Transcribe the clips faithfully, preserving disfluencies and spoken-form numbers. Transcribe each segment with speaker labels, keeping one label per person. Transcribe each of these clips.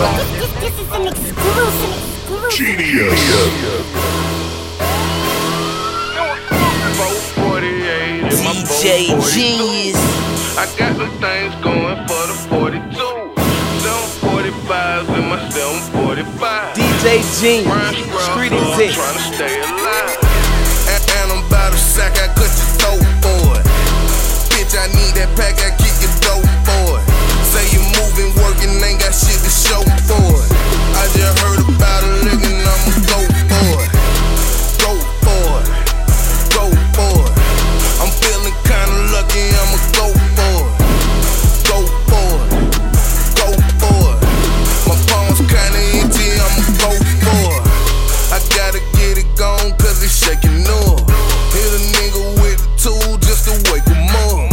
Speaker 1: This, this is an exclusive.
Speaker 2: Genius.
Speaker 3: four forty-eight in my
Speaker 4: D J
Speaker 3: four forty-two.
Speaker 4: Genius.
Speaker 3: I got the things going for the forty-two. seven forty-fives in my seven forty-five.
Speaker 4: D J Genius. Street exist.
Speaker 3: Trying to stay alive. And, and I'm about to sack, I cut your throat for it. Bitch, I need that pack, I kick your dope for it. Say you moving, working, ain't got shit to show for it. I just heard about a lick and I'ma go for it. Go for it. Go for it. I'm feeling kinda lucky, I'ma go for it. Go for it. Go for it. My palms kinda itchy, I'ma go for it. I gotta get it gone cause it's shaking up. Hit a nigga with a tool just to wake him up.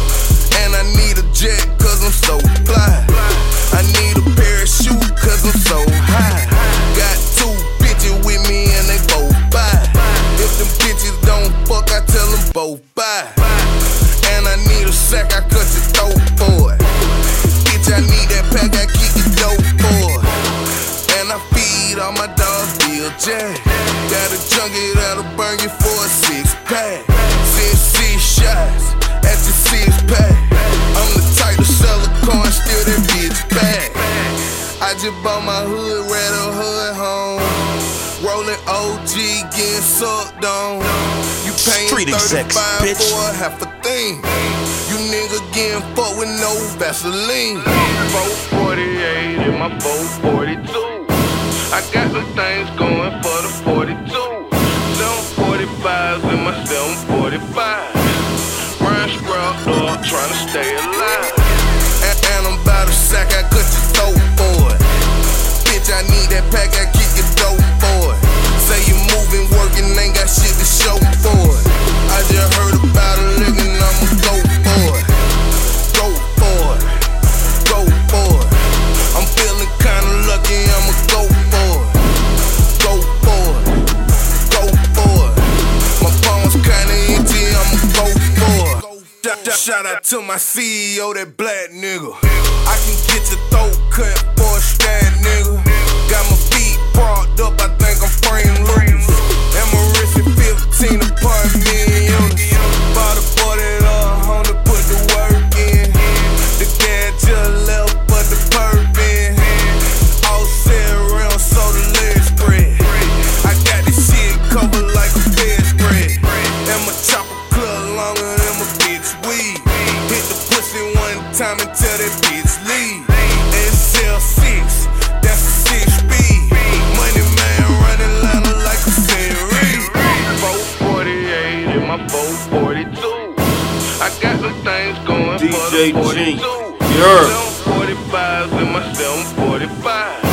Speaker 3: And I need a jet cause I'm so fly. I need a parachute cause I'm so high. Got two bitches with me and they both buy. If them bitches don't fuck, I tell them both bye. And I need a sack, I cut your throat for it. Bitch, I need that pack, I kick your dope for it. And I feed all my dogs Bill J. Got a junkie that'll burn you for a six pack. Six, six shots at your six pack. I'm the type to sell a car and steal that bitch back. I just bought my hood, red a hood home. Rolling O G, getting sucked on. You paying
Speaker 4: Street execs,
Speaker 3: thirty-five
Speaker 4: bitch.
Speaker 3: for a half a thing. You nigga getting fucked with no Vaseline. four forty-eight in my four forty-two. I got the things going for the forty-two. seven forty-fives in my seven forty-five. Run scrubbed up, trying to stay alive. And, and I'm about to sack, I cut your throat for it. Bitch, I need that pack, I kick your dope for it. Say you moving, working, ain't got shit to show for it. I just heard about a lick and I'ma go for it. Go for it. Go for it. I'm feeling kinda lucky, I'ma go for it. Go for it. Go for it. My palms kinda itchy, I'ma go for it. Shout, shout out to my C E O, that black nigga. I can get your throat cut for a stat, nigga. Got my feet propped up, I think I'm frame loose. And my wrist at fifteen apartment units. Bought a forty on to put the work in. The gas just left, but the perp in. All set around, so the legs spread. I got this shit covered like a bedspread. And my chopper club longer than my bitch weed. Hit the pussy one time and tell that bitch leave. S L six, that's a six speed. Money man running ladder like a series. four forty-eight in my four forty-two. I got the things going
Speaker 4: D J
Speaker 3: for the
Speaker 4: G.
Speaker 3: forty-two.
Speaker 4: Yeah.
Speaker 3: seven forty-fives in my seven forty-five.